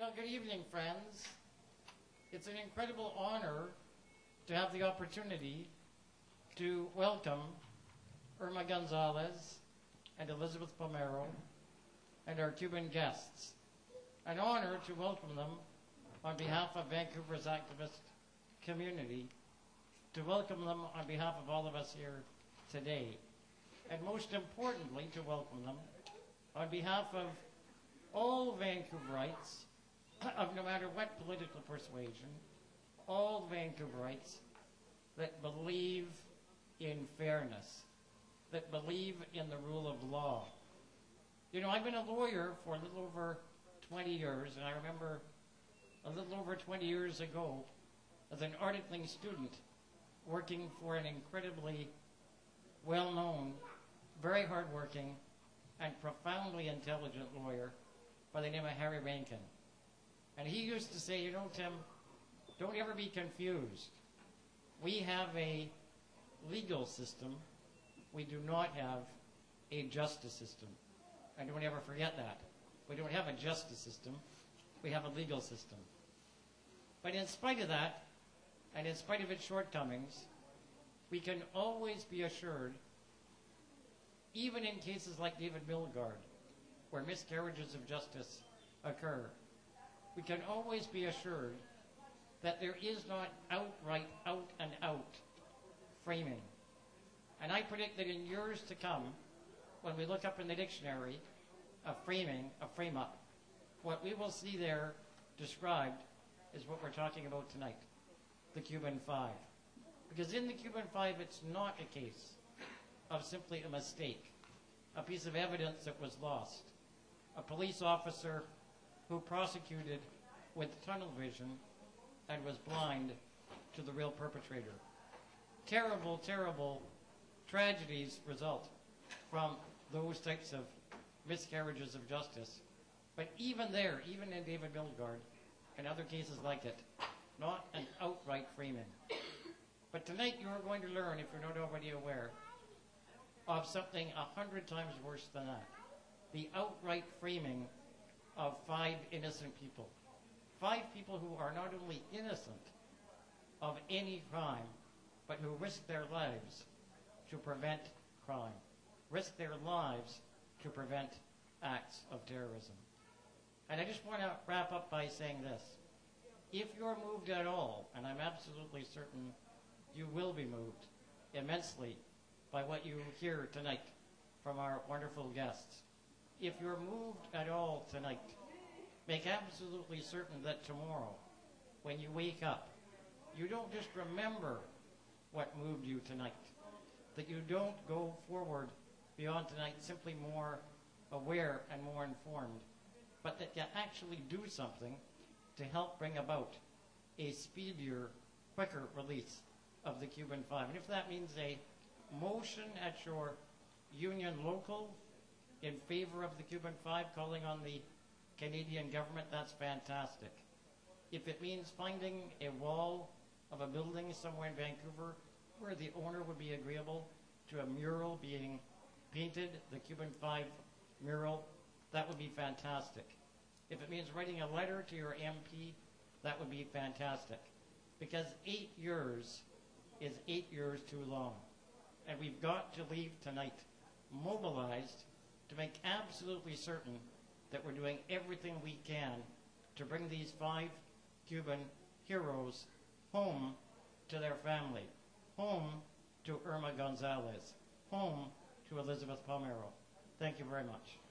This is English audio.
Well, good evening, friends. It's an incredible honor to have the opportunity to welcome Irma Gonzalez and Elizabeth Palmero and our Cuban guests. An honor to welcome them on behalf of Vancouver's activist community, to welcome them on behalf of all of us here today, and most importantly, to welcome them on behalf of all Vancouverites, of no matter what political persuasion, all Vancouverites that believe in fairness, that believe in the rule of law. You know, I've been a lawyer for a little over 20 years, and I remember a little over 20 years ago, as an articling student, working for an incredibly well-known, very hardworking, and profoundly intelligent lawyer by the name of Harry Rankin. And he used to say, you know, Tim, don't ever be confused. We have a legal system. We do not have a justice system. And don't ever forget that. We don't have a justice system. We have a legal system. But in spite of that, and in spite of its shortcomings, we can always be assured, even in cases like David Milgaard, where miscarriages of justice occur, we can always be assured that there is not outright, out and out framing. And I predict that in years to come, when we look up in the dictionary of framing, a frame-up, what we will see there described is what we're talking about tonight, the Cuban Five. Because in the Cuban Five, it's not a case of simply a mistake, a piece of evidence that was lost, a police officer who prosecuted with tunnel vision and was blind to the real perpetrator. Terrible, terrible tragedies result from those types of miscarriages of justice. But even there, even in David Milgaard and other cases like it, not an outright framing. But tonight you are going to learn, if you're not already aware, of something 100 times worse than that. The outright framing of 5 innocent people. 5 people who are not only innocent of any crime, but who risk their lives to prevent crime. Risk their lives to prevent acts of terrorism. And I just want to wrap up by saying this. If you're moved at all, and I'm absolutely certain you will be moved immensely by what you hear tonight from our wonderful guests, if you're moved at all tonight, make absolutely certain that tomorrow, when you wake up, you don't just remember what moved you tonight, that you don't go forward beyond tonight simply more aware and more informed, but that you actually do something to help bring about a speedier, quicker release of the Cuban Five. And if that means a motion at your union local in favor of the Cuban Five, calling on the Canadian government, that's fantastic. If it means finding a wall of a building somewhere in Vancouver where the owner would be agreeable to a mural being painted, the Cuban Five mural, that would be fantastic. If it means writing a letter to your MP, that would be fantastic. Because 8 years is 8 years too long. And we've got to leave tonight mobilized to make absolutely certain that we're doing everything we can to bring these 5 Cuban heroes home to their family, home to Irma Gonzalez, home to Elizabeth Palmero. Thank you very much.